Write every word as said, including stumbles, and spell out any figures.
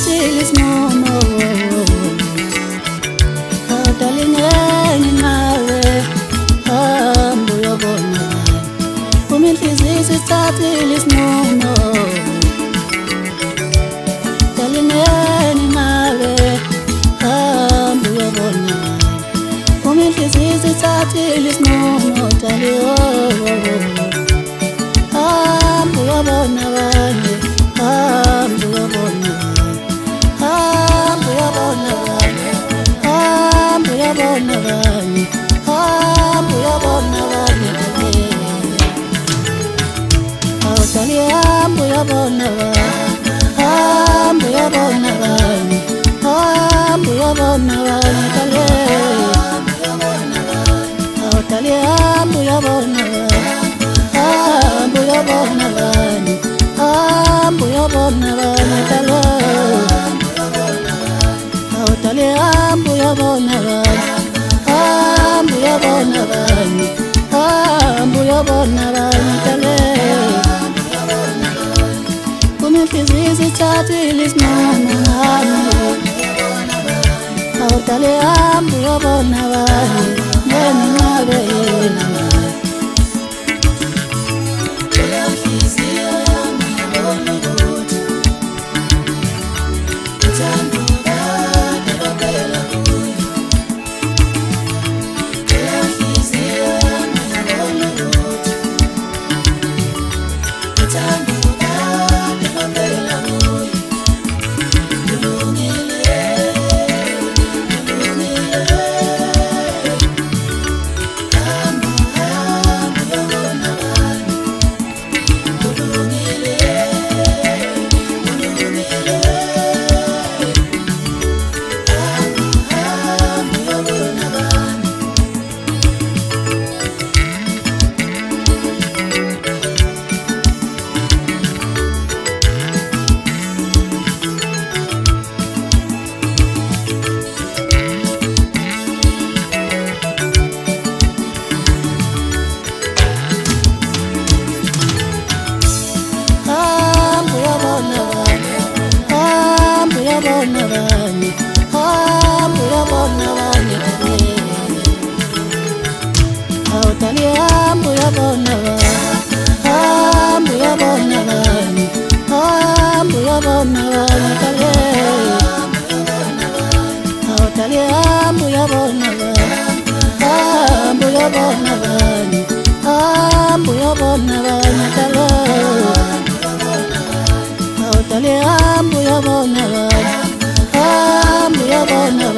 sithathile isinqumo. Awudalingeni nawe hamba uyobona uma inhliziyo sithathile isinqumo. Dalingeni nawe hamba uyobona uma inhliziyo sithathile isinqumo. Dali hamba uyobona abanye, hamba uyobona, hamba uyobona abanye, hamba uyobona abanye, hamba uyobona abanye. Awudali hamba uyobona abanye, hamba uyobona abanye, hamba uyobona abanye. Dali awudali hamba uyobona abanye, hamba uyobona abanye, hamba uyobona abanye. Dali awudali hamba uyobona abanye, hamba uyobona abanye, hamba uyobona abanye. Uma inhliziyo sithathile isinqumo. Awudali hamba uyobona abanye ngenqabe yena. Awudali hamba uyobona abanye, hamba uyobona abanye, hamba uyobona abanye. Awudali hamba uyobona abanye, hamba uyobona abanye, hamba uyobona abanye. Awudali hamba uyobona abanye, hamba uyobona